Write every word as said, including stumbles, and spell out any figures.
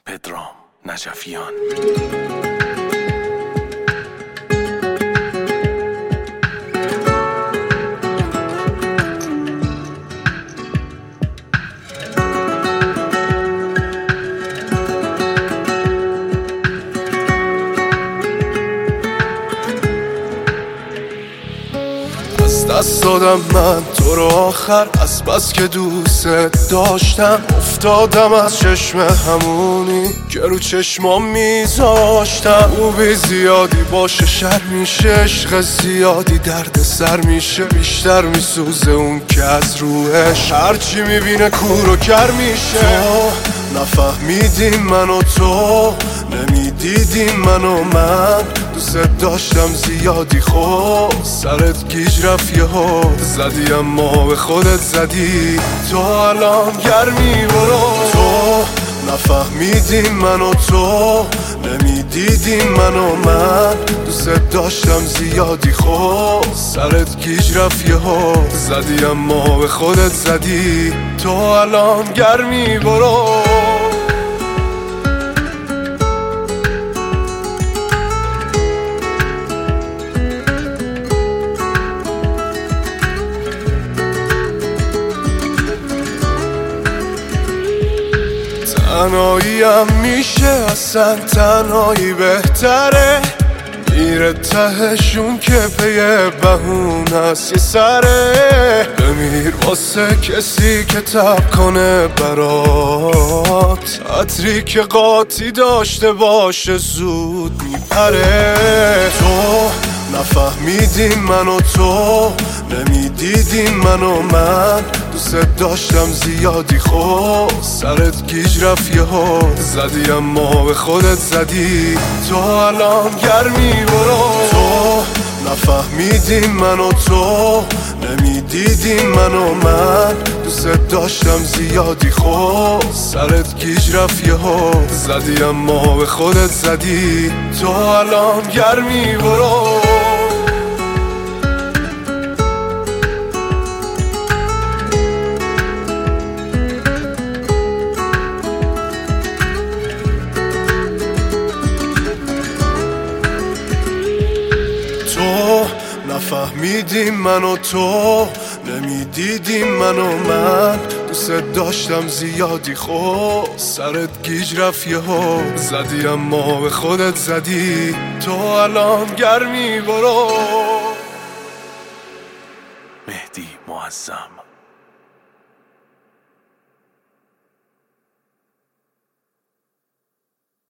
پدرام نجفیان. از دست دادم من تو رو آخر، از بس که دوست داشتم افتادم از چشم همونی که رو چشمام میذاشتم. خوبی زیادی باشه شر میشه، عشق زیادی درد سر میشه، بیشتر میسوزه اون که از روحش هرچی میبینه کور و کر میشه. تو نفهمیدیم من و تو، نمیدیدیم من و من، دوست داشتم زیادی خود سرت گیج رفت یهو زدی، اما به خودت زدی. تو الان گرمی برو. تو نفهمیدیم من و تو، نمیدیدیم من و من، دوست داشتم زیادی خود سرت گیج رفت یهو زدی، اما به خودت زدی. تو الان گرمی برو. تنهاییم میشه اصلا تنهایی بهتره، میره تهشون که پی بهون هست یه سره. بمیر واسه کسی که تب کنه برات، عطری که قاطی داشته باشه زود میپره. تو نفهمیدیم من و تو، نمیدیدیم من و من، دوست داشتم زیادی خود سرت گیج رفت یهو زدی، اما به خودت زدی. تو الان گرمی برو. تو نفهمیدیم من و تو، نمیدیدیم من و من، دوست داشتم زیادی خود سرت گیج رفت یهو زدی، اما به خودت زدی. تو الان گرمی برو. نفهمیدیم من و تو، نمیدیدیم من و من، دوست داشتم زیادی خود سرت گیج رفت یهو زدی، اما به خودت زدی. تو الان گرمی برو. مهدی معظم.